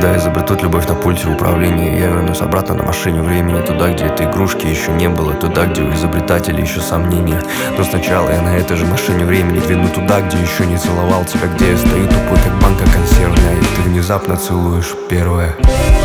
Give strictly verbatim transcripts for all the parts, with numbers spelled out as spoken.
Когда изобретут любовь на пульте управления, я вернусь обратно на машине времени, туда, где этой игрушки еще не было, туда, где у изобретателей еще сомнения. Но сначала я на этой же машине времени двину туда, где еще не целовал тебя, где я стою тупой, как банка консервная, и ты внезапно целуешь первое.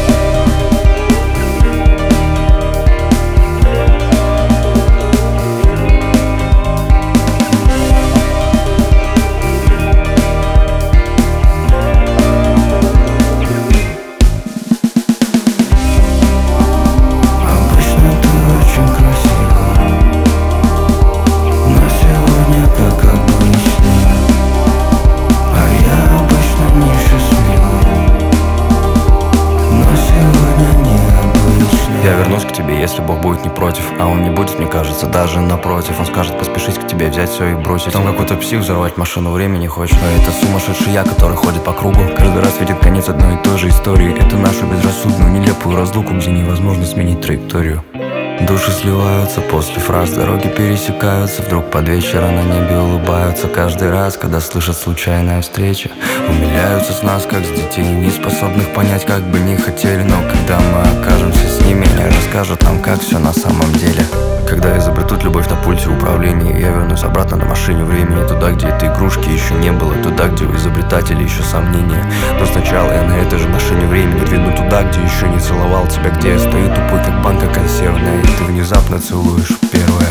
Я вернусь к тебе, если Бог будет не против. А он не будет, мне кажется, даже напротив. Он скажет поспешить к тебе, взять все и бросить. Там какой-то псих взорвать машину времени хочет. Но это сумасшедший я, который ходит по кругу, каждый раз видит конец одной и той же истории. Это нашу безрассудную, нелепую разлуку, где невозможно сменить траекторию. Души сливаются после фраз, дороги пересекаются. Вдруг под вечер на небе улыбаются каждый раз, когда слышат случайная встреча. Умиляются с нас, как с детей, не способных понять, как бы не хотели. Но когда мы окажемся с ними, они расскажут нам, как все на самом деле. Когда изобретут любовь на пульте управления, я вернусь обратно на машине времени, туда, где этой игрушки еще не было, туда, где у изобретателей еще сомнения. Но сначала я на этой же машине времени двину туда, где еще не целовал тебя, где я стою тупой, как банка консервная, и ты внезапно целуешь первое.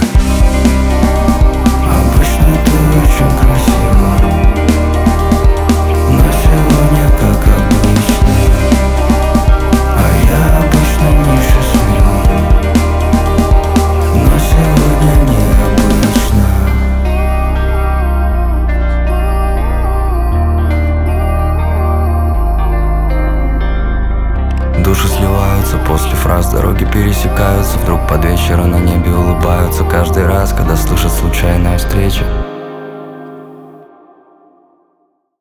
Обычно ты очень красива, но сегодня как обычно. А я обычно несчастлив, но сегодня необычно. Души сливаются после фраз, дороги пересекаются. Вдруг под вечер на небе улыбаются каждый